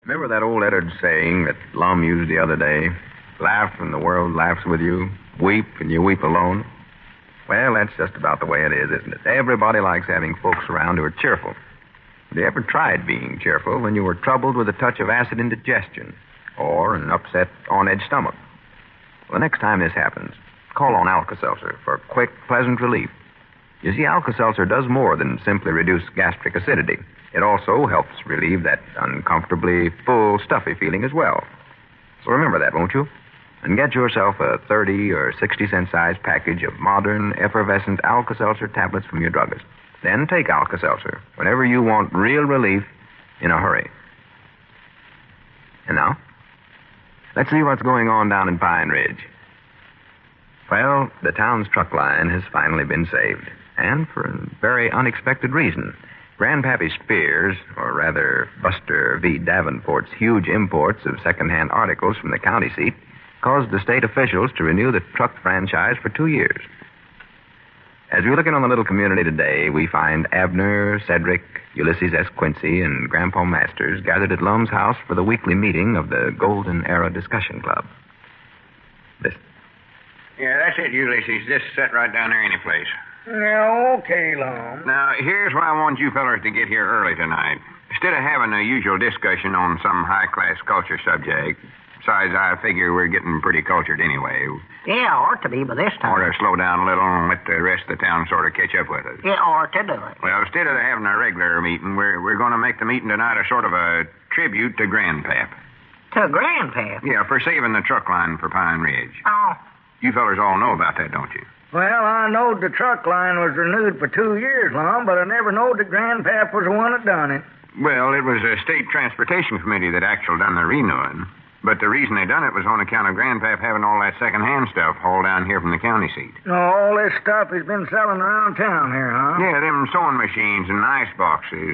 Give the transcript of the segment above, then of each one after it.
Remember that old Eddard saying that Lum used the other day? Laugh and the world laughs with you. Weep and you weep alone. Well, that's just about the way it is, isn't it? Everybody likes having folks around who are cheerful. Have you ever tried being cheerful when you were troubled with a touch of acid indigestion or an upset, on-edge stomach? Well, the next time this happens, call on Alka-Seltzer for quick, pleasant relief. You see, Alka-Seltzer does more than simply reduce gastric acidity. It also helps relieve that uncomfortably full, stuffy feeling as well. So remember that, won't you? And get yourself a 30 or 60-cent size package of modern, effervescent Alka-Seltzer tablets from your druggist. Then take Alka-Seltzer whenever you want real relief in a hurry. And now, let's see what's going on down in Pine Ridge. Well, the town's truck line has finally been saved, and for a very unexpected reason. Grandpappy Spears, or rather Buster V. Davenport's huge imports of second-hand articles from the county seat, caused the state officials to renew the truck franchise for 2 years. As we look in on the little community today, we find Abner, Cedric, Ulysses S. Quincy, and Grandpa Masters gathered at Lum's house for the weekly meeting of the Golden Era Discussion Club. Listen. Yeah, that's it, Ulysses. Just sit right down there any place. Yeah, okay, Lum. Now, here's why I want you fellers to get here early tonight. Instead of having a usual discussion on some high-class culture subject, besides, I figure we're getting pretty cultured anyway. Yeah, ought to be by this time. Ought to slow down a little and let the rest of the town sort of catch up with us. Yeah, ought to do it. Well, instead of having a regular meeting, we're going to make the meeting tonight a sort of a tribute to Grandpap. To Grandpap? Yeah, for saving the truck line for Pine Ridge. Oh. You fellers all know about that, don't you? Well, I knowed the truck line was renewed for 2 years, Lum, but I never knowed that Grandpap was the one that done it. Well, it was a state transportation committee that actually done the renewing. But the reason they done it was on account of Grandpap having all that second-hand stuff hauled down here from the county seat. Oh, all this stuff has been selling around town here, huh? Yeah, them sewing machines and ice boxes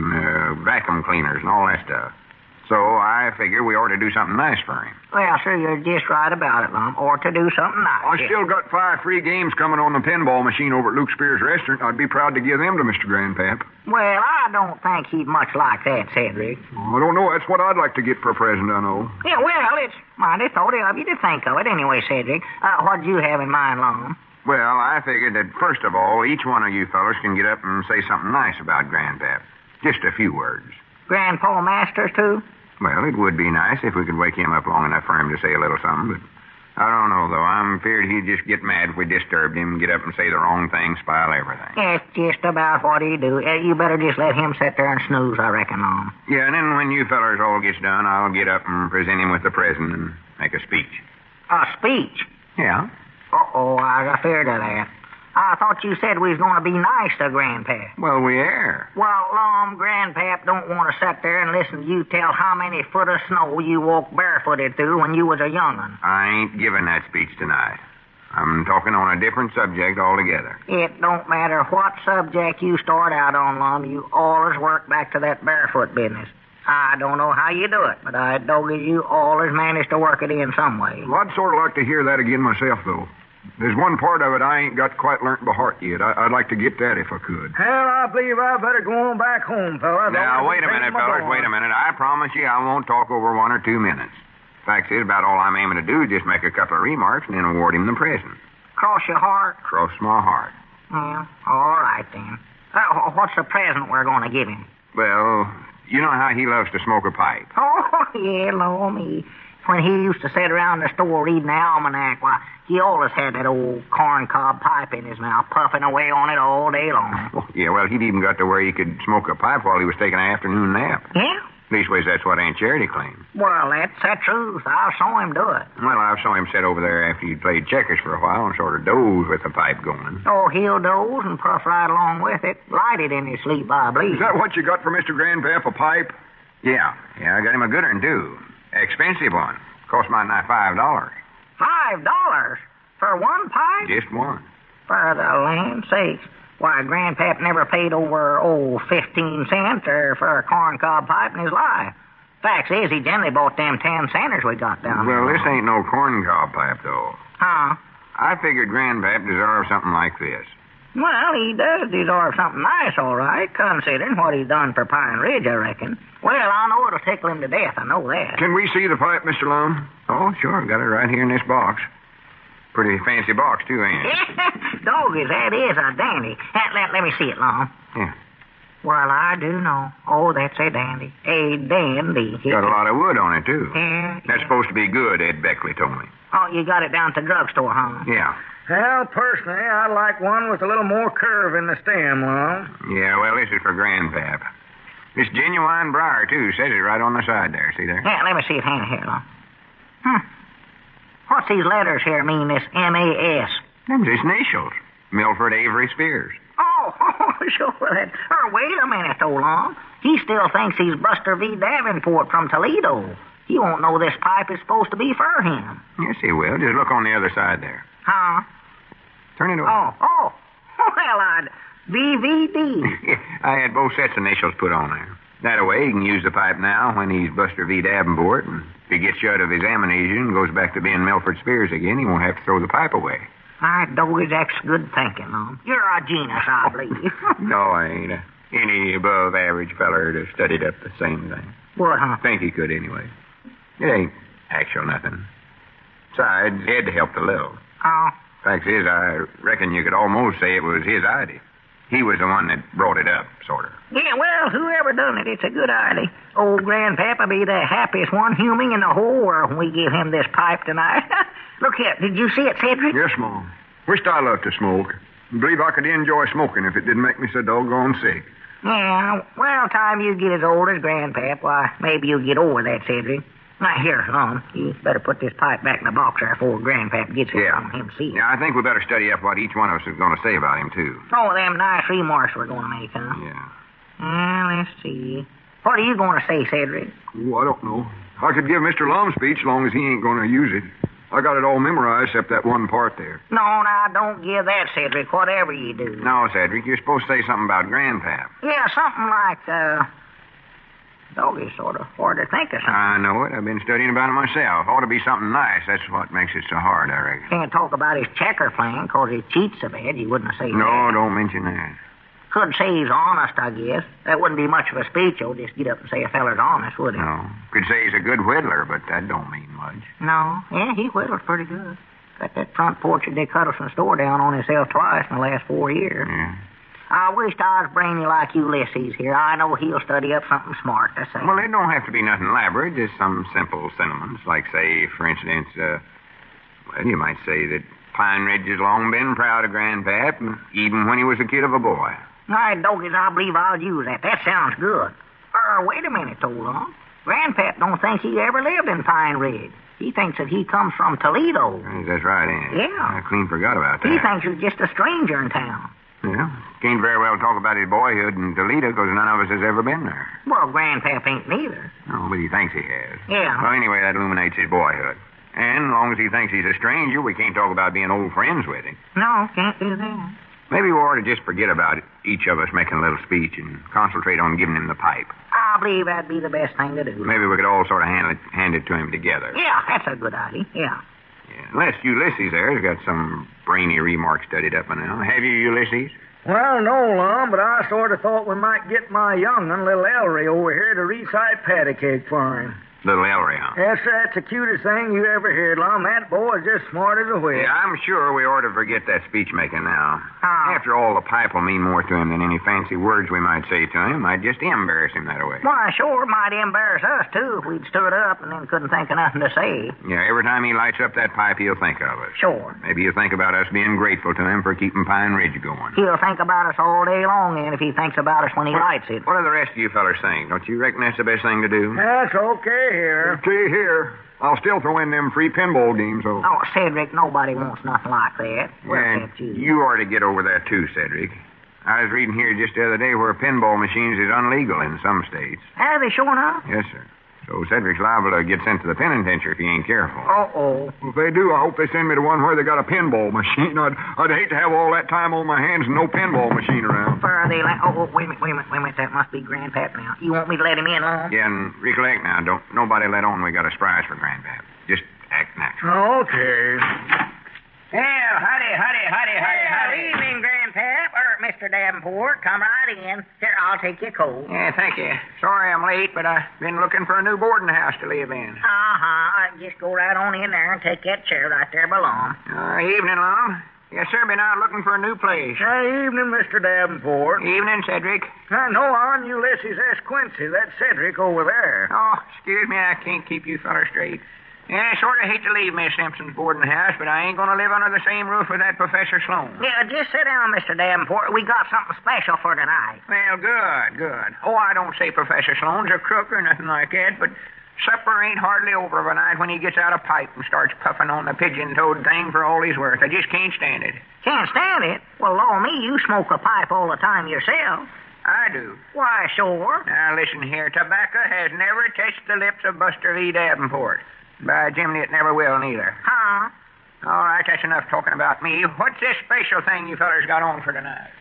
and vacuum cleaners and all that stuff. So I figure we ought to do something nice for him. Well, sir, you're just right about it, Lum. Or to do something nice. I still got 5 free games coming on the pinball machine over at Luke Spears' restaurant. I'd be proud to give them to Mr. Grandpap. Well, I don't think he'd much like that, Cedric. I don't know. That's what I'd like to get for a present, I know. Yeah, well, it's mighty thoughtful of you to think of it anyway, Cedric. What'd you have in mind, Lum? Well, I figured that, first of all, each one of you fellas can get up and say something nice about Grandpap. Just a few words. Grandpa Masters, too? Well, it would be nice if we could wake him up long enough for him to say a little something, but I don't know, though. I'm feared he'd just get mad if we disturbed him, get up and say the wrong thing, spoil everything. That's just about what he'd do. You better just let him sit there and snooze, I reckon, Lum. Yeah, and then when you fellers all gets done, I'll get up and present him with the present and make a speech. A speech? Yeah. Uh-oh, I was afraid of that. I thought you said we was going to be nice to Grandpap. Well, we are. Well, Lum, Grandpap don't want to sit there and listen to you tell how many foot of snow you walked barefooted through when you was a young'un. I ain't giving that speech tonight. I'm talking on a different subject altogether. It don't matter what subject you start out on, Lum. You always work back to that barefoot business. I don't know how you do it, but I dog as you always manage to work it in some way. Well, I'd sort of like to hear that again myself, though. There's one part of it I ain't got quite learnt by heart yet. I'd like to get that if I could. Hell, I believe I better go on back home, fellas. Now, wait a minute, fellas. Wait a minute. I promise you I won't talk over 1 or 2 minutes. Fact is, about all I'm aiming to do is just make a couple of remarks and then award him the present. Cross your heart? Cross my heart. Yeah, all right, then. What's the present we're going to give him? Well, you know how he loves to smoke a pipe. Oh, yeah, Lord me. When he used to sit around the store reading the almanac, why, he always had that old corncob pipe in his mouth, puffing away on it all day long. Oh, yeah, well, he'd even got to where he could smoke a pipe while he was taking an afternoon nap. Yeah? Leastways, that's what Aunt Charity claimed. Well, that's the truth. I saw him do it. Well, I saw him sit over there after he'd played checkers for a while and sort of doze with the pipe going. Oh, he'll doze and puff right along with it. Light it in his sleep, I believe. Is that what you got for Mr. Grandpap, a pipe? Yeah, I got him a good one, too. Expensive one. Cost my $5. $5? For one pipe? Just one. For the land's sakes. Why, Grandpap never paid over, 15 cents for a corncob pipe in his life. Fact is, he generally bought them 10 centers we got down there. Well, this ain't no corncob pipe, though. Huh? I figured Grandpap deserved something like this. Well, he does deserve something nice, all right, considering what he's done for Pine Ridge, I reckon. Well, I know it'll tickle him to death, I know that. Can we see the pipe, Mr. Lum? Oh, sure. Got it right here in this box. Pretty fancy box, too, ain't it? Doggies, that is a dandy. Let me see it, Lum. Yeah. Well, I do know. Oh, that's a dandy. A dandy. Got a lot of wood on it, too. Yeah. That's supposed to be good, Ed Beckley told me. Oh, you got it down at the drugstore, huh? Yeah. Well, personally, I'd like one with a little more curve in the stem, Lum. Yeah, well, this is for Grandpap. This genuine briar, too. Says it right on the side there. See there? Yeah, let me see it handy here, Lum. What's these letters here mean, this M-A-S? Them's his initials. Milford Avery Spears. Oh, sure. Wait a minute, though, Lum. He still thinks he's Buster V. Davenport from Toledo. He won't know this pipe is supposed to be for him. Yes, he will. Just look on the other side there. Huh? Turn it over. Oh. Well, I'd... BVD. I had both sets of initials put on there. That way he can use the pipe now when he's Buster V. Davenport, and if he gets out of his amnesia and goes back to being Milford Spears again, he won't have to throw the pipe away. I Doggies, that's good thinking, Lum. You're a genius, I believe. No, I ain't. Any above-average feller that studied up the same thing. What, huh? Think he could, anyway. It ain't actual nothing. Besides, Ed helped a little. Oh. Fact is, I reckon you could almost say it was his idea. He was the one that brought it up, sort of. Yeah, well, whoever done it, it's a good idea. Old Grandpap'll be the happiest one human in the whole world when we give him this pipe tonight. Look here, did you see it, Cedric? Yes, Mom. Wished I loved to smoke. Believe I could enjoy smoking if it didn't make me so doggone sick. Yeah, well, time you get as old as Grandpap, why, maybe you'll get over that, Cedric. Now, here, Lum, you better put this pipe back in the box there before Grandpap gets it. I want him to see it. Yeah, I think we better study up what each one of us is going to say about him, too. Oh, them nice remarks we're going to make, huh? Yeah. Well, let's see. What are you going to say, Cedric? Oh, I don't know. I could give Mr. Lum's speech as long as he ain't going to use it. I got it all memorized except that one part there. No, now, don't give that, Cedric, whatever you do. No, Cedric, you're supposed to say something about Grandpap. Yeah, something like, Doggy's sort of hard to think of something. I know it. I've been studying about it myself. Ought to be something nice. That's what makes it so hard, I reckon. Can't talk about his checker playing because he cheats so bad you wouldn't say No, that. don't mention that. Could say he's honest, I guess. That wouldn't be much of a speech, though. Just get up and say a feller's honest, would he? No. Could say he's a good whittler, but that don't mean much. No. Yeah, he whittles pretty good. Got that front porch at Dick Huddleston's store down on himself twice in the last 4 years. Yeah. I wished I was brainy like Ulysses here. I know he'll study up something smart to say. Well, it don't have to be nothing elaborate. Just some simple sentiments. Like, say, for instance, well, you might say that Pine Ridge has long been proud of Grandpap, even when he was a kid of a boy. All right, Doggies, I believe I'll use that. That sounds good. Wait a minute, Lum. Grandpap don't think he ever lived in Pine Ridge. He thinks that he comes from Toledo. That's right, ain't it? Yeah. I clean forgot about that. He thinks he's just a stranger in town. Yeah. Can't very well talk about his boyhood in Toledo because none of us has ever been there. Well, Grandpap ain't neither. No, but he thinks he has. Yeah. Well, anyway, that illuminates his boyhood. And as long as he thinks he's a stranger, we can't talk about being old friends with him. No, can't do that. Maybe we ought to just forget about it, each of us making a little speech and concentrate on giving him the pipe. I believe that'd be the best thing to do. Maybe we could all sort of hand it to him together. Yeah, that's a good idea. Yeah. Unless Ulysses there has got some brainy remarks studied up and now. Have you, Ulysses? Well, no, Lum, but I sort of thought we might get my young'un, little Ellery, over here to recite patty cake for him. Little Ellery, huh? Yes, sir, that's the cutest thing you ever heard, Lum. That boy is just smart as a whip. Yeah, I'm sure we ought to forget that speech-making now. How? After all, the pipe will mean more to him than any fancy words we might say to him. Might just embarrass him that way. Why, sure, might embarrass us, too, if we'd stood up and then couldn't think of nothing to say. Yeah, every time he lights up that pipe, he'll think of us. Sure. Maybe he'll think about us being grateful to him for keeping Pine Ridge going. He'll think about us all day long, and if he thinks about us when he lights it. What do the rest of you fellers think? Don't you reckon that's the best thing to do? That's okay here. See here, I'll still throw in them free pinball games, though. Oh, Cedric, nobody wants nothing like that. Well, And that's you. you ought to get over that, too, Cedric. I was reading here just the other day where pinball machines is unlegal in some states. Are they sure enough? Yes, sir. So Cedric's liable to get sent to the penitentiary if he ain't careful. Uh-oh. Well, if they do, I hope they send me to one where they got a pinball machine. I'd hate to have all that time on my hands and no pinball machine around. Where are they wait a minute. That must be Grandpap now. You want me to let him in, Lum? Yeah, and recollect now, don't nobody let on we got a surprise for Grandpap. Just act natural. Okay. Well, howdy. Evening, Grandpap. Mr. Davenport, come right in. Here, I'll take your coat. Yeah, thank you. Sorry I'm late, but I've been looking for a new boarding house to live in. Just go right on in there and take that chair right there below. Evening, Lum. Yes, sir, been out looking for a new place. Evening, Mr. Davenport. Evening, Cedric. No, I'm Ulysses S. Quincy. That's Cedric over there. Oh, excuse me, I can't keep you fellas straight. Yeah, I sort of hate to leave Miss Simpson's boarding house, but I ain't going to live under the same roof with that Professor Sloan. Yeah, just sit down, Mr. Davenport. We got something special for tonight. Well, good. Oh, I don't say Professor Sloan's a crook or nothing like that, but supper ain't hardly over of a night when he gets out a pipe and starts puffing on the pigeon-toed thing for all he's worth. I just can't stand it. Can't stand it? Well, law me, you smoke a pipe all the time yourself. I do. Why, sure. Now, listen here. Tobacco has never touched the lips of Buster Lee Davenport. By Jiminy, it never will, neither. Huh? All right, that's enough talking about me. What's this special thing you fellers got on for tonight?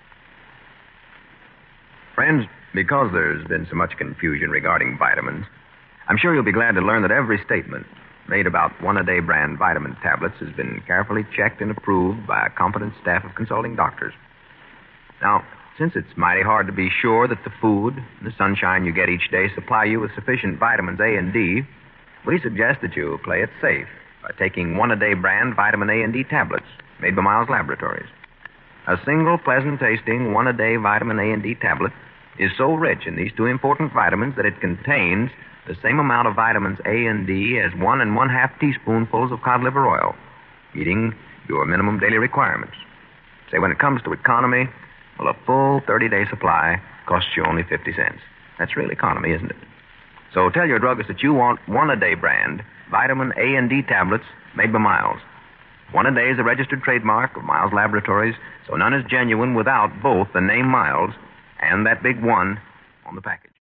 Friends, because there's been so much confusion regarding vitamins, I'm sure you'll be glad to learn that every statement made about one-a-day brand vitamin tablets has been carefully checked and approved by a competent staff of consulting doctors. Now, since it's mighty hard to be sure that the food and the sunshine you get each day supply you with sufficient vitamins A and D, we suggest that you play it safe by taking one-a-day brand vitamin A and D tablets made by Miles Laboratories. A single pleasant-tasting one-a-day vitamin A and D tablet is so rich in these two important vitamins that it contains the same amount of vitamins A and D as 1 1/2 teaspoonfuls of cod liver oil, meeting your minimum daily requirements. Say, when it comes to economy, well, a full 30-day supply costs you only 50 cents. That's real economy, isn't it? So tell your druggist that you want one-a-day brand vitamin A and D tablets made by Miles. One-a-day is a registered trademark of Miles Laboratories, so none is genuine without both the name Miles and that big one on the package.